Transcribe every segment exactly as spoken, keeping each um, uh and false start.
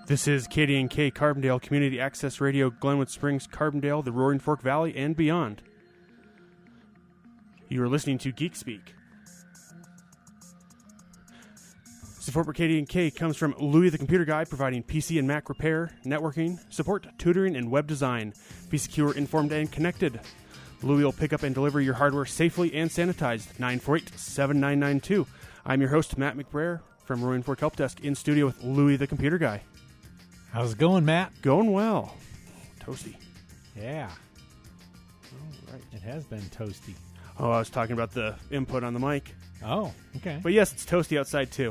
This is K D N K Carbondale Community Access Radio, Glenwood Springs, Carbondale, the Roaring Fork Valley, and beyond. You are listening to Geek Speak. Support for K D N K comes from Louie the Computer Guy, providing P C and Mac repair, networking, support, tutoring, and web design. Be secure, informed, and connected. Louie will pick up and deliver your hardware safely and sanitized. nine four eight, seven nine nine two. I'm your host, Matt McBrayer, from Roaring Fork Help Desk, in studio with Louie the Computer Guy. How's it going, Matt? Going well. Toasty. Yeah. All right. It has been toasty. Oh, I was talking about the input on the mic. Oh, okay. But yes, it's toasty outside, too.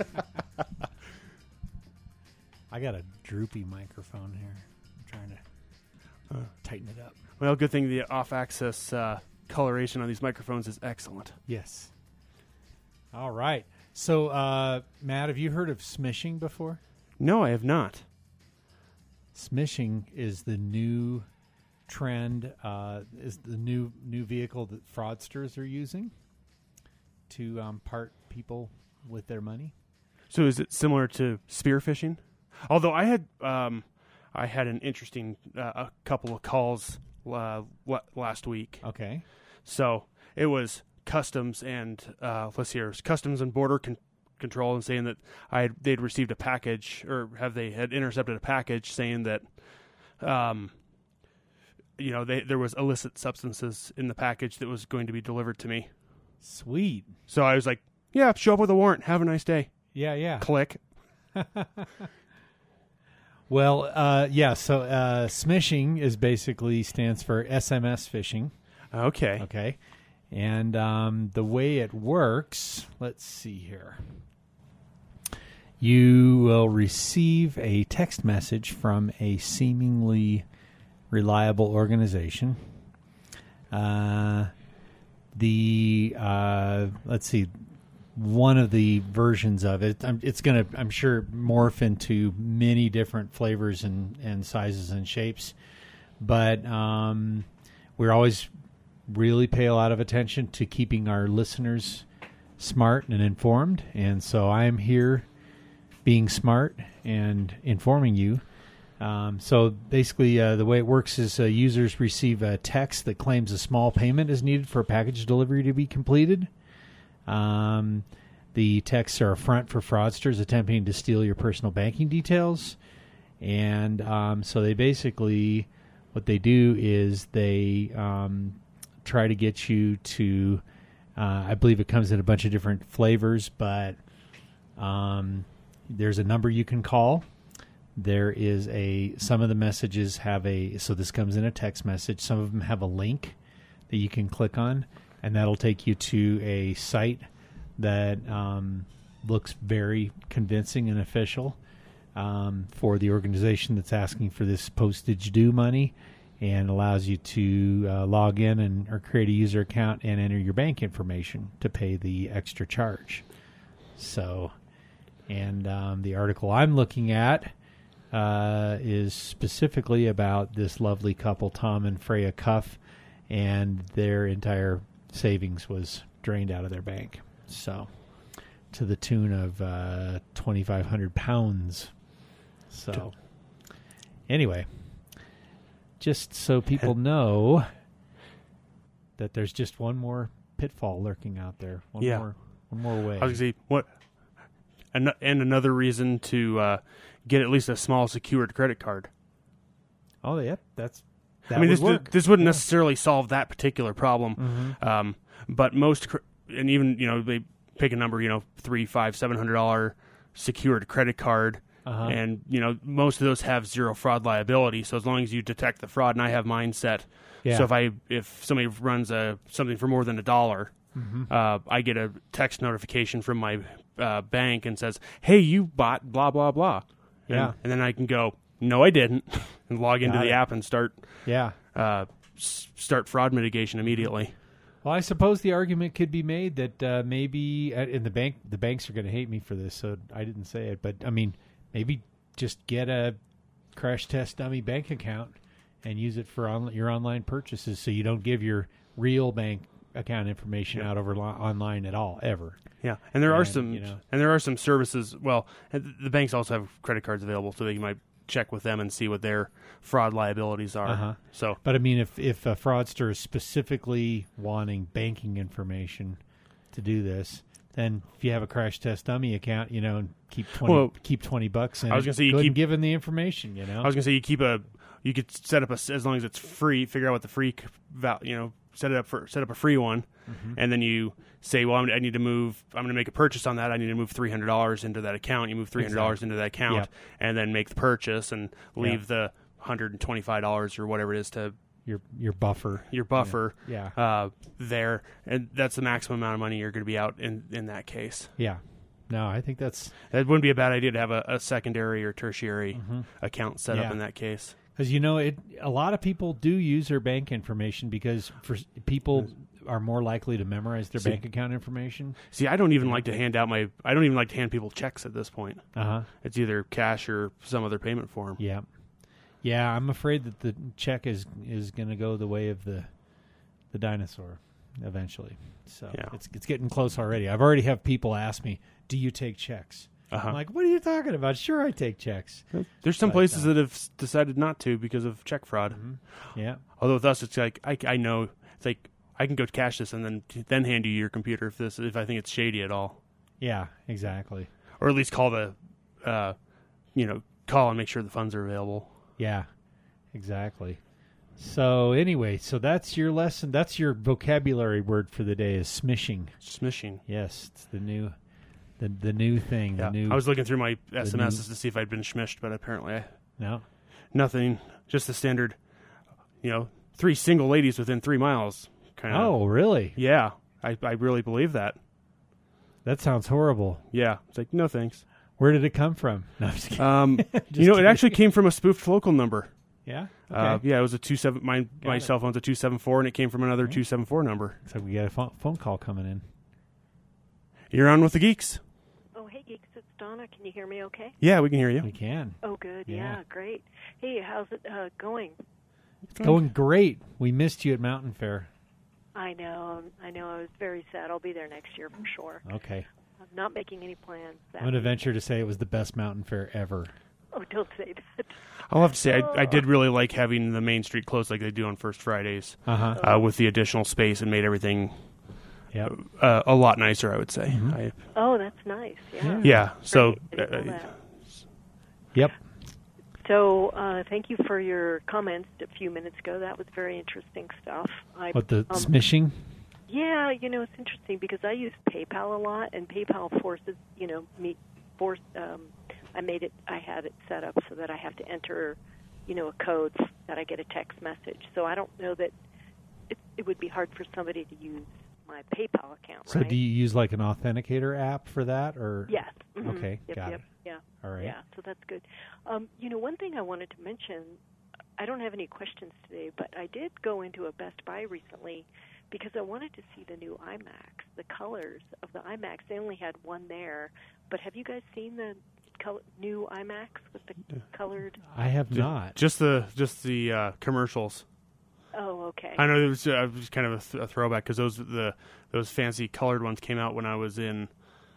I got a droopy microphone here. I'm trying to uh, tighten it up. Well, good thing the off-axis uh, coloration on these microphones is excellent. Yes. All right. So, uh, Matt, have you heard of smishing before? No, I have not. Smishing is the new trend, uh, is the new new vehicle that fraudsters are using to um, part people with their money. So is it similar to spear phishing? Although I had um, I had an interesting uh, a couple of calls uh, last week. Okay. So it was customs and uh, let's see, it was customs and border con- control, and saying that I had, they'd received a package, or have they had intercepted a package saying that, um, you know, they, there was illicit substances in the package that was going to be delivered to me. Sweet. So I was like, yeah, show up with a warrant. Have a nice day. Yeah, yeah. Click. Well, uh, yeah, so uh, smishing is basically stands for S M S phishing. Okay. Okay. And um, the way it works, let's see here. You will receive a text message from a seemingly reliable organization. Uh, the, uh, let's see, one of the versions of it, it's going to, I'm sure, morph into many different flavors and, and sizes and shapes. But um, we're always really pay a lot of attention to keeping our listeners smart and informed. And so I'm here being smart and informing you. Um, so basically uh, the way it works is uh, users receive a text that claims a small payment is needed for a package delivery to be completed. Um, the texts are a front for fraudsters attempting to steal your personal banking details. And um, so they basically, what they do is they um, try to get you to, uh, I believe it comes in a bunch of different flavors, but um, there's a number you can call. There is a, some of the messages have a, so this comes in a text message. Some of them have a link that you can click on, and that'll take you to a site that um, looks very convincing and official um, for the organization that's asking for this postage due money, and allows you to uh, log in and or create a user account and enter your bank information to pay the extra charge. So, and um, the article I'm looking at uh, is specifically about this lovely couple, Tom and Freya Cuff, and their entire savings was drained out of their bank. So, to the tune of uh, twenty-five hundred pounds. So, anyway, just so people know that there's just one more pitfall lurking out there. One yeah. more, one more way. I was going to say, what, and, and another reason to uh, get at least a small secured credit card. Oh, yeah, that's. That I mean, would this work. this wouldn't yeah. necessarily solve that particular problem, Mm-hmm. um, but most, cr- and even, you know, they pick a number, you know, three, five, seven hundred dollar secured credit card, Uh-huh. and you know, most of those have zero fraud liability. So as long as you detect the fraud, and I have mine set, Yeah. so if I if somebody runs a something for more than a dollar, Mm-hmm. uh, I get a text notification from my uh, bank and says, "Hey, you bought blah blah blah," and, Yeah. and then I can go, "No, I didn't," and log into Got the it. app and start. Yeah. Uh, s- start fraud mitigation immediately. Well, I suppose the argument could be made that uh, maybe, uh, in the bank, the banks are going to hate me for this, so I didn't say it. But I mean, maybe just get a crash test dummy bank account and use it for on, your online purchases, so you don't give your real bank account information Yeah. out over li- online at all, ever. Yeah, and there are And, some, you know. and there are some services. Well, and the banks also have credit cards available, so that you might check with them and see what their fraud liabilities are. Uh-huh. So, But I mean, if if a fraudster is specifically wanting banking information to do this, then if you have a crash test dummy account, you know, and keep twenty Well, keep twenty bucks in. I was it, gonna say you go ahead keep- and give them the information. You know, I was gonna say you keep a, you could set up a as long as it's free. Figure out what the free, c- val, you know, set it up for set up a free one, Mm-hmm. and then you say, well, I'm, I need to move. I'm going to make a purchase on that. I need to move three hundred dollars into that account. You move three hundred dollars into that account, Yep. and then make the purchase and leave Yep. the one hundred and twenty five dollars or whatever it is to your your buffer. your buffer. Yeah. Uh, there, and that's the maximum amount of money you're going to be out in in that case. Yeah. No, I think that's It wouldn't be a bad idea to have a, a secondary or tertiary Mm-hmm. account set Yeah. up in that case. because you know it. A lot of people do use their bank information because for s- people are more likely to memorize their See- bank account information. See, I don't even like to hand out my. I don't even like to hand people checks at this point. Uh huh. It's either cash or some other payment form. Yeah. Yeah, I'm afraid that the check is is going to go the way of the the dinosaur eventually. So Yeah. it's it's getting close already. I've already have people ask me, "Do you take checks?" Uh-huh. I'm like, "What are you talking about? Sure, I take checks." There's some But, places uh, that have s- decided not to because of check fraud. Yeah. Although with us, it's like I, I know it's like I can go cash this and then then hand you your computer if this if I think it's shady at all, Yeah, exactly. or at least call the, uh, you know, call and make sure the funds are available. Yeah. Exactly. So anyway, so that's your lesson. That's your vocabulary word for the day is smishing. Smishing. Yes, it's the new the the new thing, Yeah. the new I was looking through my the S M Ses to see if I'd been smished, but apparently I, No. nothing. Just the standard, you know, three single ladies within three miles. Kind of. Oh, really? Yeah, I, I really believe that. That sounds horrible. Yeah, it's like no thanks. Where did it come from? No, I'm just kidding. Um, Just you know, it kidding. actually came from a spoofed local number. Yeah. Uh, Okay. yeah, it was a two seven. My Got my it. cell phone's a two seven four, and it came from another Okay. two seven four number. So we got a phone, phone call coming in. You're on with the geeks. Oh, hey, Geeks, it's Donna. Can you hear me okay? Yeah, we can hear you. We can. Oh, good. Yeah. Yeah, great. Hey, how's it uh, going? It's going great. We missed you at Mountain Fair. I know. I know. I was very sad. I'll be there next year for sure. Okay. I'm not making any plans. I'm going to venture to say it was the best Mountain Fair ever. Oh, don't say that. I'll have to say, I, I did really like having the main street closed like they do on First Fridays, Uh-huh. uh, with the additional space, and made everything Yep. uh, a lot nicer. I would say. Mm-hmm. I, Oh, that's nice. Yeah. yeah. So. Great. I didn't know Uh, that. Yep. So, uh, thank you for your comments a few minutes ago. That was very interesting stuff. I, What, the um, smishing? Yeah, you know, it's interesting because I use PayPal a lot, and PayPal forces, you know, me force. Um, I made it. I had it set up so that I have to enter, you know, a code that I get a text message. So I don't know that it, it would be hard for somebody to use my PayPal account. So right? do you use like an authenticator app for that? Or Yes. Mhm. Okay, Yep, got yep, it. Yeah. All right. Yeah, so that's good. Um, you know, one thing I wanted to mention, I don't have any questions today, but I did go into a Best Buy recently because I wanted to see the new iMacs, the colors of the iMacs. They only had one there, but have you guys seen the col- new iMacs with the colored? I have ju- not. Just the just the uh, commercials. Oh, okay. I know it was, uh, it was kind of a, th- a throwback because those the those fancy colored ones came out when I was in.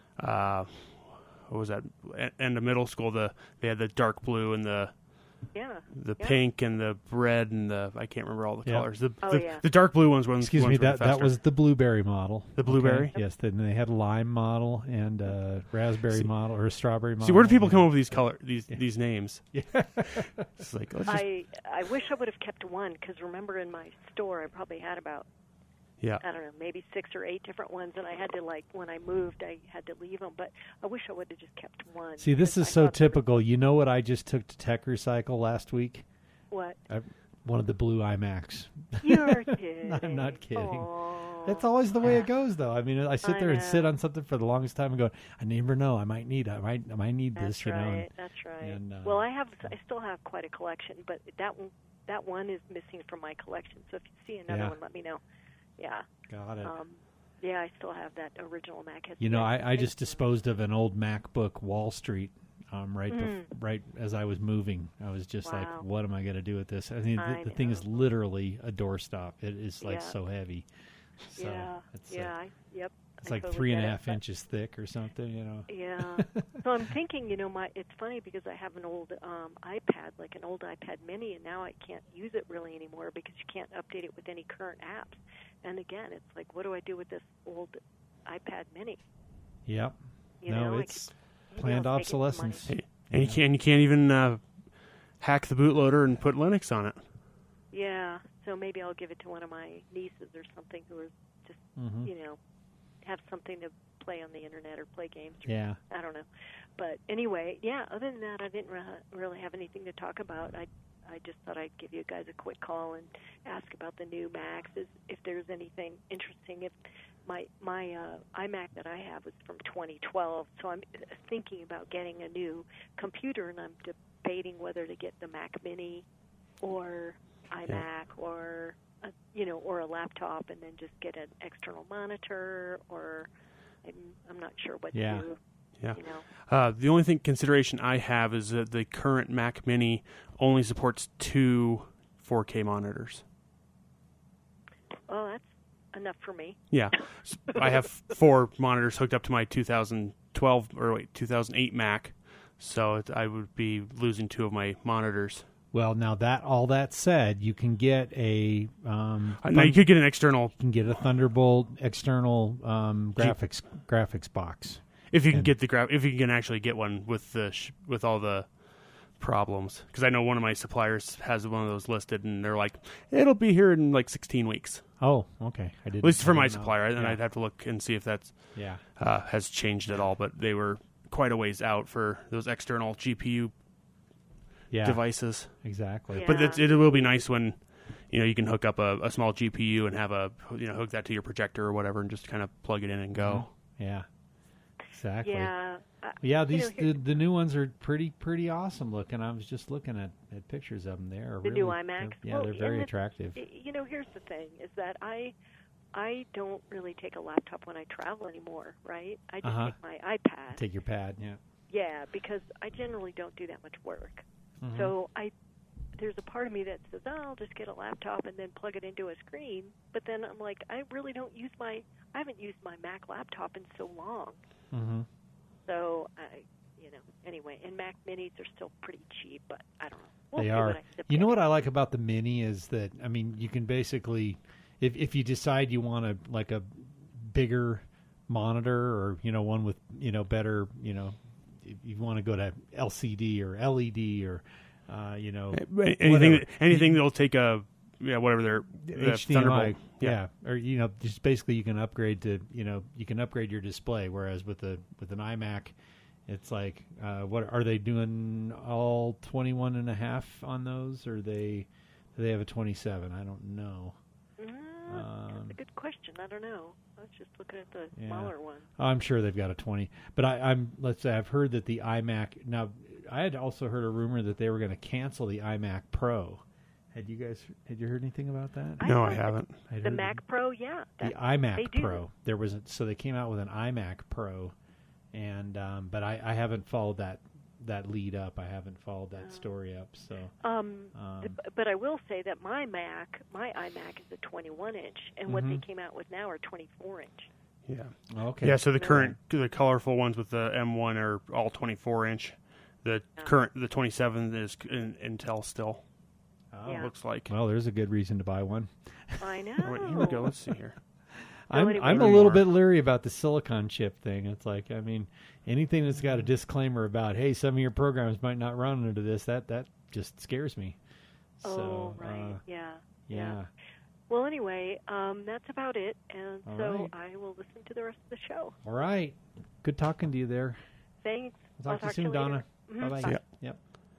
Uh, what was that? E- End of middle school. The they had the dark blue and the Yeah. the Yeah. pink and the red and the I can't remember all the Yeah. colors. The, Oh, the, yeah. the dark blue ones. ones Excuse ones me, were that, that faster. was the blueberry model. The blueberry? Okay. Yes, then they had a lime model and a raspberry See- model or a strawberry model. See, where do people come up with these color these these names? Yeah. It's like let's just, I I wish I would have kept one because remember in my store I probably had about yeah. I don't know, maybe six or eight different ones, and I had to, like, when I moved, I had to leave them, but I wish I would have just kept one. See, this because is I so thought they were- typical. You know what I just took to Tech Recycle last week? What? I, one of the blue iMacs. You're kidding. I'm not kidding. Aw. That's always the way it goes, though. I mean, I sit I there and sit know. on something for the longest time and go, I never know. I might need. I might. I might need That's this. You right. know. And, That's right. and, uh, well, I have, I still have quite a collection, but that one, that one is missing from my collection. So if you see another Yeah. one, let me know. Yeah. got it. Um, yeah, I still have that original Mac. You know, Yeah, I, I just disposed of an old MacBook Wall Street um, right bef- Mm. right as I was moving. I was just like, Wow. what am I going to do with this? I mean, I the, the thing is know. literally a doorstop. It is like Yeah. so heavy. So yeah, it's, yeah, uh, I, yep. it's I like totally three and a get it, half but- inches thick or something, you know. Yeah. So I'm thinking, you know, my it's funny because I have an old um, iPad, like an old iPad Mini, and now I can't use it really anymore because you can't update it with any current apps. And again, it's like, what do I do with this old iPad Mini? Yep. You no, know, I it's could- maybe planned I'll take it to my- obsolescence. Hey, and you can't you can't even uh, hack the bootloader and put Linux on it. Yeah. So maybe I'll give it to one of my nieces or something who are just, Mhm. you know, have something to play on the internet or play games. Or, Yeah. I don't know. But anyway, yeah, other than that, I didn't re- really have anything to talk about. I I just thought I'd give you guys a quick call and ask about the new Macs, is if there's anything interesting. If my my uh, iMac that I have was from twenty twelve, so I'm thinking about getting a new computer, and I'm debating whether to get the Mac Mini or iMac Yeah. or a, you know, or a laptop, and then just get an external monitor, or I'm I'm not sure what Yeah. to do. Yeah. You know. Uh, the only thing consideration I have is that the current Mac Mini only supports two four K monitors. Well, that's enough for me. Yeah, S- I have four monitors hooked up to my two thousand twelve or wait two thousand eight Mac, so it, I would be losing two of my monitors. Well, now that all that said, you can get a um, Uh, now you could get an external you can get a Thunderbolt external um, graphics graphics box. if you can And- get the gra- if you can actually get one with the sh- with all the problems, because I know one of my suppliers has one of those listed, and they're like, it'll be here in like sixteen weeks. Oh, okay. I did. At least for my supplier, and yeah. I'd have to look and see if that's Yeah. uh, has changed at all. But they were quite a ways out for those external G P U Yeah. devices. Exactly. Yeah. But it's, it will be nice when you know you can hook up a, a small G P U and have a you know hook that to your projector or whatever, and just kind of plug it in and go. Yeah. Exactly. Yeah. I- Yeah, you these know, here- the, the new ones are pretty pretty awesome looking. I was just looking at, at pictures of them. They are The really, new iMacs? they're- Yeah, Well, they're and very the- attractive. You know, here's the thing: is that I, I don't really take a laptop when I travel anymore, right? I just Uh-huh. take my iPad. Take your pad. Yeah. Yeah, because I generally don't do that much work. Mhm. So I, there's a part of me that says, oh, I'll just get a laptop and then plug it into a screen. But then I'm like, I really don't use my, I haven't used my Mac laptop in so long. Mhm. So I, you know, anyway, and Mac Minis are still pretty cheap, but I don't know. We'll They see are. What I end up You know what getting. I like about the Mini is that I mean you can basically, if if you decide you want a like a bigger monitor or you know one with you know better you know if you want to go to L C D or L E D or uh, you know Anything whatever. anything that'll take a yeah whatever their the H D M I, Thunderbolt. yeah. or you know, just basically you can upgrade to, you know, you can upgrade your display. Whereas with the with an iMac, it's like, uh, what are they doing? All twenty-one and a half on those, or they do they have a twenty-seven? I don't know. Mm, Um, that's a good question. I don't know. I was just looking at the Yeah. smaller one. I'm sure they've got a twenty, but I, I'm let's say I've heard that the iMac. Now, I had also heard a rumor that they were going to cancel the iMac Pro. Had you guys had you heard anything about that? I No, thought I haven't. I'd The heard Mac Pro, yeah. the that- iMac they do. Pro. There was a, so they came out with an iMac Pro, and um, but I, I haven't followed that that lead up. I haven't followed that Oh. story up. So Um, Um, th- but I will say that my Mac, my iMac is a twenty-one inch, and what they Mhm. came out with now are twenty-four inch. Yeah. okay, Yeah, so the Yeah. current, the colorful ones with the M one are all twenty-four inch. The Yeah. current, the twenty-seven is in, Intel still. Oh, Yeah. Looks like. well, there's a good reason to buy one. I know. Wait, here we go. Let's see here. I'm anyway- I'm a Three little more. bit leery about the silicon chip thing. It's like, I mean, anything that's got a disclaimer about, hey, some of your programs might not run into this, that that just scares me. Oh, so, right. uh, yeah. yeah. Well, anyway, um, that's about it, and All so right. I will listen to the rest of the show. All right. Good talking to you there. Thanks. We'll talk, to you soon, Donna. Mhm. Bye bye. See ya. Yep.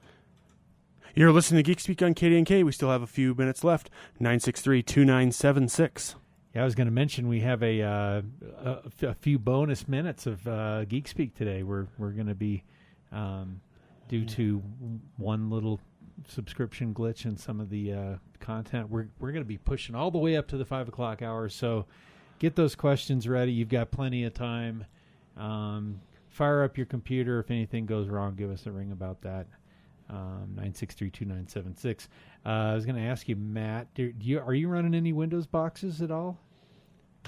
You're listening to Geek Speak on K D N K. We still have a few minutes left. nine six three, two nine seven six. Yeah, I was going to mention we have a, uh, a, f- a few bonus minutes of uh, Geek Speak today. We're we're going to be um, due to one little subscription glitch in some of the uh, content. We're we're going to be pushing all the way up to the five o'clock hour. So get those questions ready. You've got plenty of time. Um, fire up your computer. If anything goes wrong, give us a ring about that. Um, nine six three, two nine seven six. Uh, I was going to ask you, Matt, do, do you, are you running any Windows boxes at all?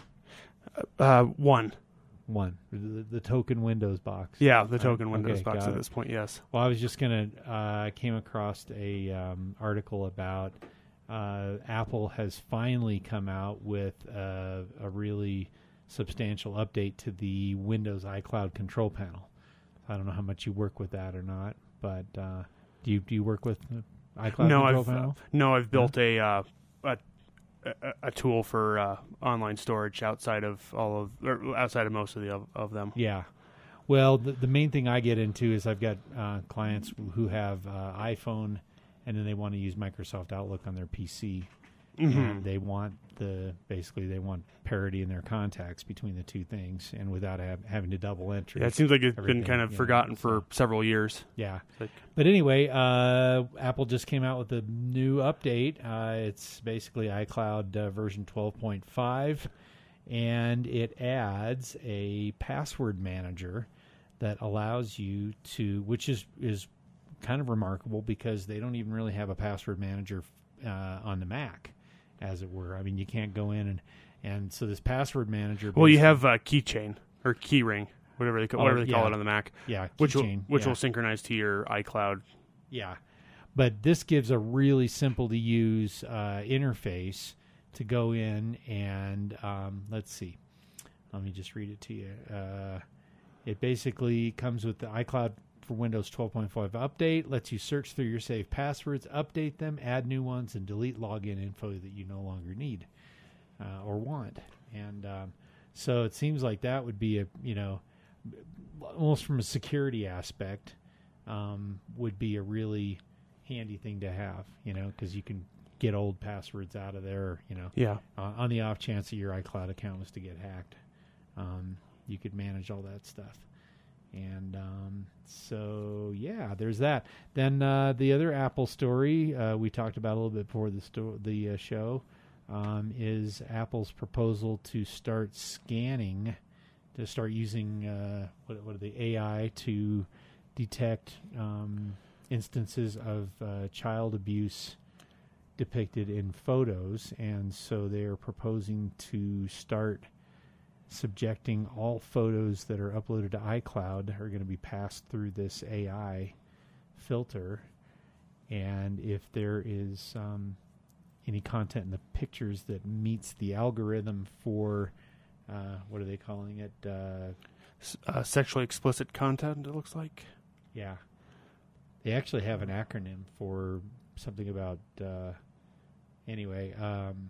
Uh, one. One, the, the token Windows box. Yeah, the token Uh, Windows okay, box got at it. this point, yes. Well, I was just gonna. I uh, came across a um, article about uh, Apple has finally come out with uh, a really substantial update to the Windows iCloud control panel. I don't know how much you work with that or not, but uh, do you do you work with the iCloud no, control I've, panel? Uh, no, I've built a, uh, a a a tool for uh, online storage outside of all of or outside of most of the of, of them. Yeah. Well, the, the main thing I get into is I've got uh, clients who have uh, iPhone, and then they want to use Microsoft Outlook on their P C, Mm-hmm. and they want the basically they want parity in their contacts between the two things, and without ha- having to double entry. Yeah, it seems like it's everything, been kind of you know, forgotten so- for several years. Yeah. Like- But anyway, uh, Apple just came out with a new update. Uh, it's basically iCloud uh, version twelve point five, and it adds a password manager that allows you to, which is, is kind of remarkable because they don't even really have a password manager uh, on the Mac, as it were. I mean, you can't go in and, and so this password manager. Well, you basically- have uh, Keychain or Keyring, whatever they ca- Oh, whatever they call yeah. it on the Mac, yeah, which will keychain, which yeah. will synchronize to your iCloud. Yeah, but this gives a really simple to use uh, interface to go in and um, let's see. Let me just read it to you. Uh, it basically comes with the iCloud for Windows twelve point five update, lets you search through your saved passwords, update them, add new ones, and delete login info that you no longer need uh, or want. And um, so it seems like that would be a, you know, almost from a security aspect, um, would be a really handy thing to have, you know, because you can get old passwords out of there, you know, Yeah. uh, on the off chance that your iCloud account was to get hacked. Um, you could manage all that stuff. And um, so, yeah, there's that. Then uh, the other Apple story uh, we talked about a little bit before the, sto- the uh, show um, is Apple's proposal to start scanning, to start using uh, what, what are the A I to detect um, instances of uh, child abuse depicted in photos. And so they are proposing to start subjecting all photos that are uploaded to iCloud are going to be passed through this A I filter. And if there is um, any content in the pictures that meets the algorithm for, uh, what are they calling it? Uh, S- Uh, sexually explicit content, it looks like. yeah. They actually have an acronym for something about, uh, anyway, um,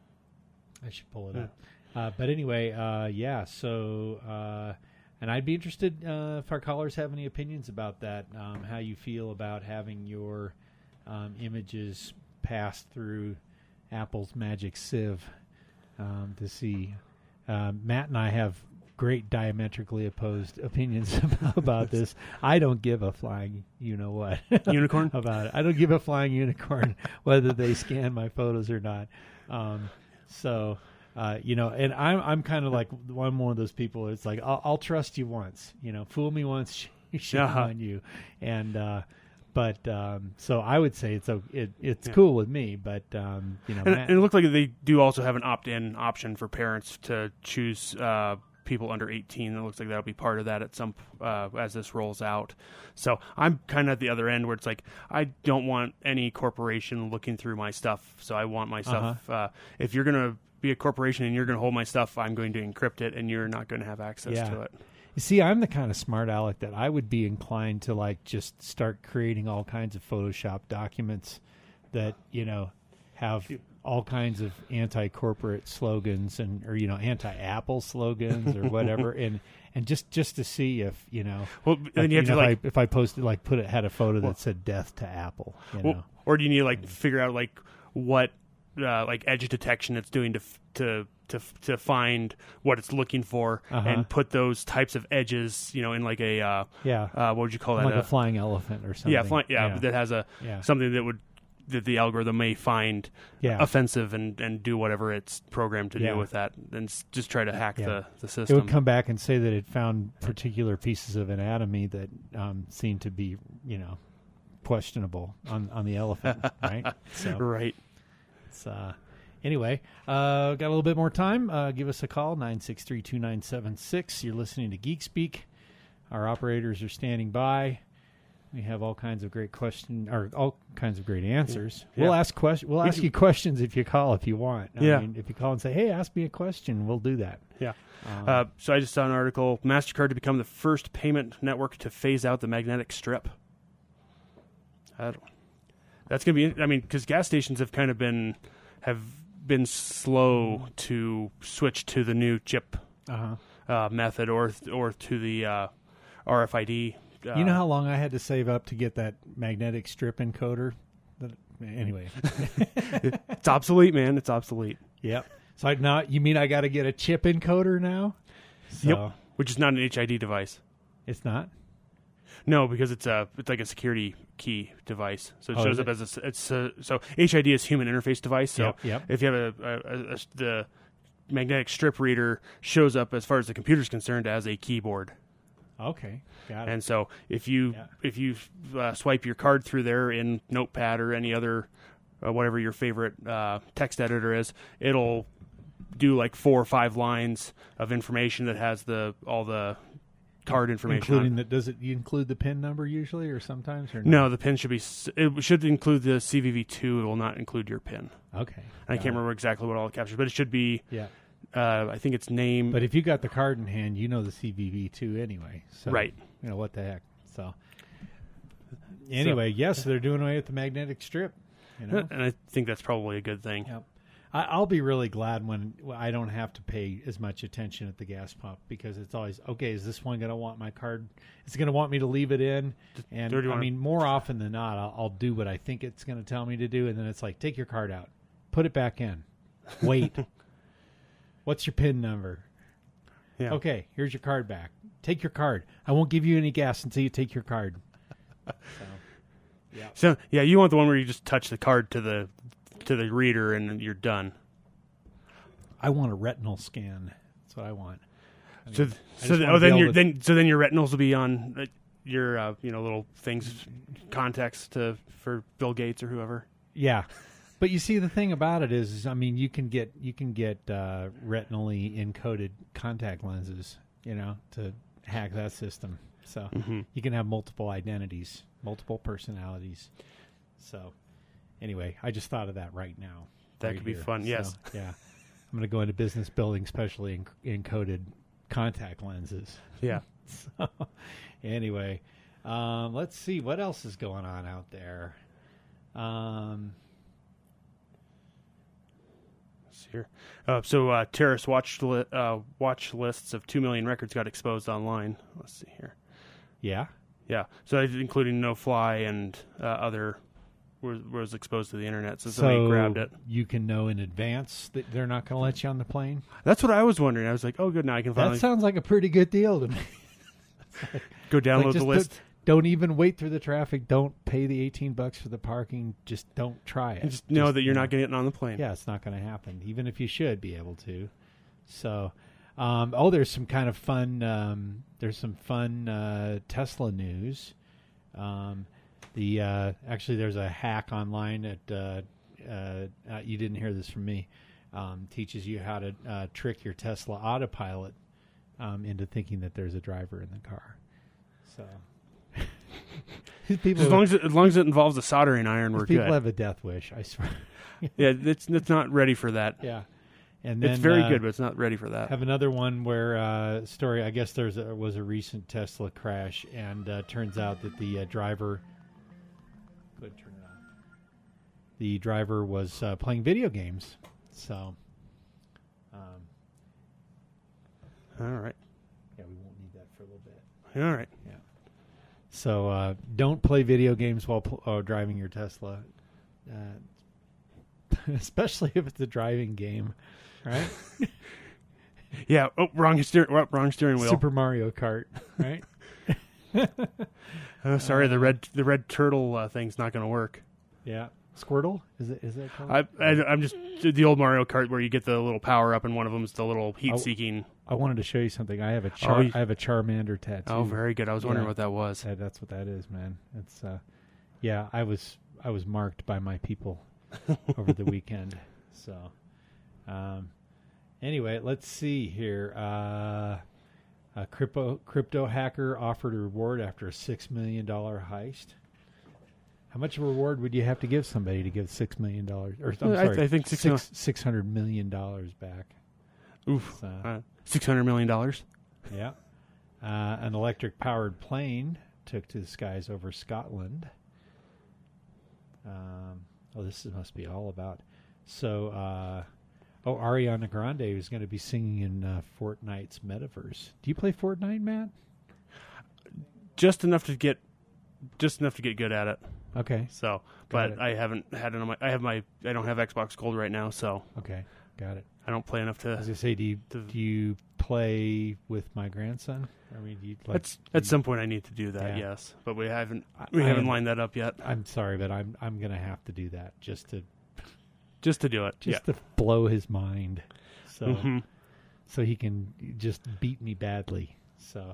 I should pull it Yeah. up. Uh, but anyway, uh, yeah, so, uh, and I'd be interested uh, if our callers have any opinions about that, um, how you feel about having your um, images passed through Apple's magic sieve um, to see. Uh, Matt and I have great diametrically opposed opinions about, about this. I don't give a flying you-know-what Unicorn? about it. I don't give a flying unicorn whether they scan my photos or not. Um, so... Uh, you know, and I'm I'm kind of like I'm one of those people. It's like I'll, I'll trust you once, you know, fool me once, shame Uh-huh. on you, and uh, but um, so I would say it's a, it it's Yeah. cool with me, but um, you know, And, Matt, and it looked like they do also have an opt-in option for parents to choose uh, people under eighteen. It looks like that'll be part of that at some uh, as this rolls out. So I'm kind of at the other end where it's like I don't want any corporation looking through my stuff. So I want my stuff. Uh, if you're gonna be a corporation and you're going to hold my stuff, I'm going to encrypt it, and you're not going to have access Yeah. to it. You see, I'm the kind of smart aleck that I would be inclined to like just start creating all kinds of Photoshop documents that, you know, have all kinds of anti-corporate slogans and, or, you know, anti-Apple slogans or whatever. and, and just, just to see if, you know, Well, like, then you have know, to like, if, I, if I posted, like put it, had a photo Well- that said death to Apple, you well, know. or do you need to like figure out like what uh, like edge detection it's doing to f- to to f- to find what it's looking for Uh-huh. and put those types of edges, you know, in like a uh, Yeah. uh, what would you call that? like Uh, a flying elephant or something. yeah, fly, yeah, yeah. that has a Yeah. something that would that the algorithm may find Yeah. offensive and, and do whatever it's programmed to Yeah. do with that, and s- just try to hack Yeah. the, the It system. would come back and say that it found particular pieces of anatomy that um, seemed to be, you know, questionable on, on the elephant, right? So Right. it's, uh, Anyway, uh, got a little bit more time. Uh, give us a call, nine six three, two nine seven six. You're listening to Geek Speak. Our operators are standing by. We have all kinds of great questions, or all kinds of great answers. Yeah. We'll ask question. We'll ask you questions if you call, if you want. I yeah. mean, if you call and say, "Hey, ask me a question," we'll do that. Yeah. Um, Uh, so I just saw an article: MasterCard to become the first payment network to phase out the magnetic strip. I don't, that's going to be. I mean, because gas stations have kind of been have been slow to switch to the new chip uh-huh. uh, method, or or to the uh, R F I D. Uh, You know how long I had to save up to get that magnetic strip encoder? That, anyway. it's obsolete, man. It's obsolete. Yep. So I, now you mean I got to get a chip encoder now? So Yep. Which is not an H I D device. It's not? No, because it's a it's like a security key device. So it Oh, shows is up it? as a it's a, so H I D is human interface device. So Yep, yep. if you have a, a, a, a the magnetic strip reader shows up as far as the computer is concerned as a keyboard. Okay. Got it. And so if you Yeah. if you uh, swipe your card through there in Notepad or any other uh, whatever your favorite uh, text editor is, it'll do like four or five lines of information that has the all the card information, Including on. the, does it you include the PIN number usually or sometimes or not? No, the pin should be. s- It should include the C V V two. It will not include your pin. Okay. I got can't it. remember exactly what all it captures, but it should be. Yeah. Uh, I think it's name. But if you got the card in hand, you know the C V V two anyway. So, Right. You know, what the heck. So, anyway, yes, they're doing away with the magnetic strip. You know? and I think that's probably a good thing. Yep. I, I'll be really glad when I don't have to pay as much attention at the gas pump because it's always, okay, is this one going to want my card? Is it going to want me to leave it in? And do you I wanna- mean, more often than not, I'll, I'll do what I think it's going to tell me to do. And then it's like, take your card out, put it back in, wait. What's your PIN number? Yeah. Okay, here's your card back. Take your card. I won't give you any gas until you take your card. So, yeah. So yeah, you want the one where you just touch the card to the to the reader and you're done. I want a retinal scan. That's what I want. I So mean, I so just th- wanna oh be then able your to- then so then your retinals will be on uh, your uh, you know little things contacts to for Bill Gates or whoever. Yeah, but you see, the thing about it is, I mean, you can get you can get uh, retinally encoded contact lenses, you know, to hack that system. So Mhm. you can have multiple identities, multiple personalities. So anyway, I just thought of that right now. That right could be here. fun, So, yes. Yeah, I'm going to go into business building specially en- encoded contact lenses. Yeah. So anyway, um, let's see what else is going on out there. Um, Let's see here. Uh, so uh, terrorist watch li- uh, watch lists of two million records got exposed online. Let's see here. yeah. Yeah, so that's including No Fly and uh, other was, was exposed to the internet. So somebody So grabbed it. you can know in advance that they're not going to let you on the plane. That's what I was wondering. I was like, oh, good, now I can finally That sounds like a pretty good deal to me. go download Like, the just list. Don't even wait through the traffic. Don't pay the eighteen bucks for the parking. Just don't try it. And just know that you're you not getting on the plane. Yeah, it's not going to happen, even if you should be able to. So, um, oh, there's some kind of fun. Um, there's some fun uh, Tesla news. Um, the uh, actually, there's a hack online that uh, uh, uh, you didn't hear this from me. Um, teaches you how to uh, trick your Tesla autopilot um, into thinking that there's a driver in the car. So, people, As long as, it, as long as it involves a soldering iron, we're people good. have a death wish. I swear. Yeah, it's it's not ready for that. Yeah, and then It's very uh, good, but it's not ready for that. Have another one where uh, story. I guess there's a, was a recent Tesla crash, and uh, turns out that the uh, driver. Go ahead, turn it on. The driver was uh, playing video games, so. Um, All right. yeah, we won't need that for a little bit. All right. Yeah. So uh, don't play video games while pl- uh, driving your Tesla, uh, especially if it's a driving game, right? Yeah. Oh, wrong steering. Wrong steering wheel. Super Mario Kart, right? Oh, sorry, the red the red turtle uh, thing's not going to work. Yeah. Squirtle? Is it? Is that called? I, I I'm just the old Mario Kart where you get the little power up, and one of them's the little heat seeking. I wanted to show you something. I have a char- Oh, you- I have a Charmander tattoo. Oh, very good. I was wondering Yeah. what that was. That- that's what that is, man. It's uh, yeah. I was I was marked by my people over the weekend. So, Um, anyway, let's see here. Uh, a crypto crypto hacker offered a reward after a six million dollar heist. How much of a reward would you have to give somebody to give six million dollars? Or I'm I, sorry, I think six, six six hundred million dollars back. Oof, So, uh, six hundred million dollars. yeah. Uh, an electric-powered plane took to the skies over Scotland. Um, oh, this is, must be all about. So, uh, oh, Ariana Grande is going to be singing in uh, Fortnite's metaverse. Do you play Fortnite, Matt? Just enough to get, just enough to get good at it. Okay. So, Got but it. I haven't had it on my. I have my. I don't have Xbox Gold right now, so Okay. Got it. I don't play enough to. I was going to say, do you, to do you play with my grandson? I mean, do you like? At, at some point, I need to do that. Yeah. Yes, but we haven't. I- We I haven't am- lined that up yet. I'm sorry, but I'm I'm going to have to do that just to Just to do it. just to blow his mind. So. yeah. hmm so he can just beat me badly. So,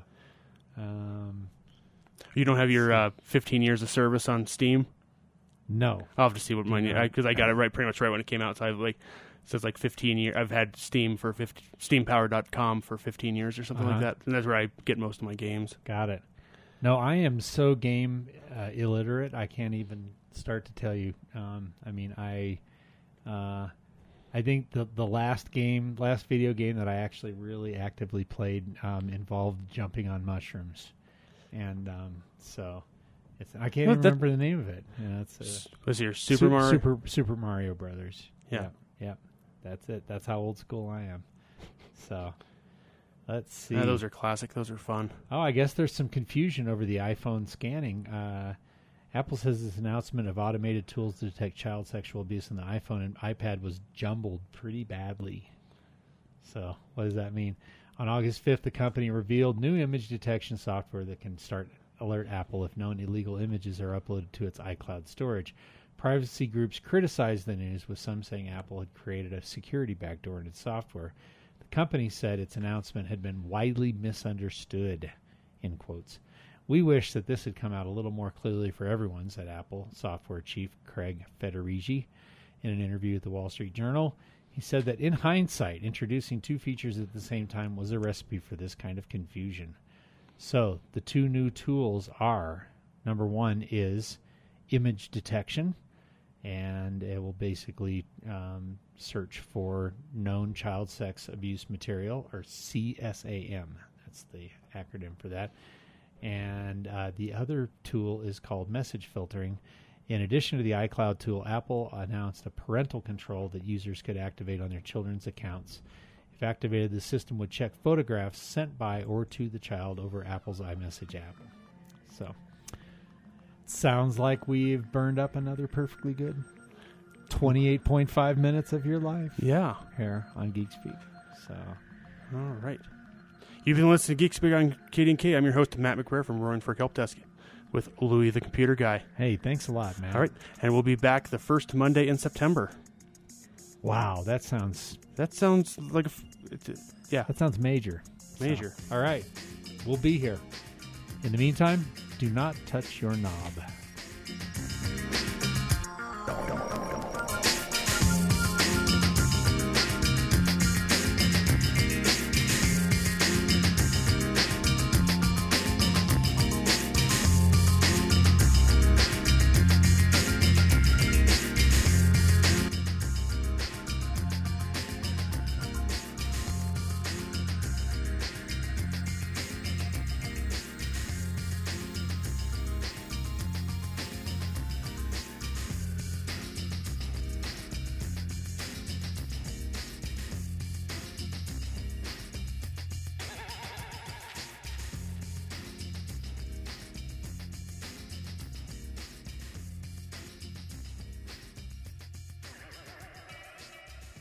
um, You don't have your uh, fifteen years of service on Steam. no. I'll have to see what mine. Yeah. Because I, I got it right, pretty much right when it came out. So I've like. It says like fifteen years. I've had Steam for fifty, steam power dot com for fifteen years or something Uh-huh. like that. And that's where I get most of my games. Got it. No, I am so game uh, illiterate. I can't even start to tell you. Um, I mean, I, uh, I think the the last game, last video game that I actually really actively played um, involved jumping on mushrooms, and um, so it's I can't Well, even that- remember the name of it. Yeah, it's uh, Was your Super Su- Mario? Super Super Mario Brothers. Yeah. Yep, yep. That's it. That's how old school I am. So, let's see. Yeah, those are classic. Those are fun. Oh, I guess there's some confusion over the iPhone scanning. Uh, Apple says this announcement of automated tools to detect child sexual abuse on the iPhone and iPad was jumbled pretty badly. So, what does that mean? On August fifth, the company revealed new image detection software that can start alert Apple if known illegal images are uploaded to its iCloud storage. Privacy groups criticized the news, with some saying Apple had created a security backdoor in its software. The company said its announcement had been widely misunderstood, in quotes. We wish that this had come out a little more clearly for everyone, said Apple software chief Craig Federighi in an interview with the Wall Street Journal. He said that in hindsight, introducing two features at the same time was a recipe for this kind of confusion. So the two new tools are, number one is image detection, and it will basically um, search for known child sex abuse material, or C S A M. That's the acronym for that. And uh, the other tool is called message filtering. In addition to the iCloud tool, Apple announced a parental control that users could activate on their children's accounts. If activated, the system would check photographs sent by or to the child over Apple's iMessage app. So, sounds like we've burned up another perfectly good twenty-eight point five minutes of your life Yeah. here on Geek Speak. So, All right. You've been listening to Geek Speak on K D and K. I'm your host, Matt McBrayer from Roaring Fork Help Desk with Louie the Computer Guy. hey, thanks a lot, man. All right. And we'll be back the first Monday in September. Wow, that sounds That sounds like a. F- it's a yeah, that sounds major. major. So, all right, we'll be here. In the meantime, do not touch your knob.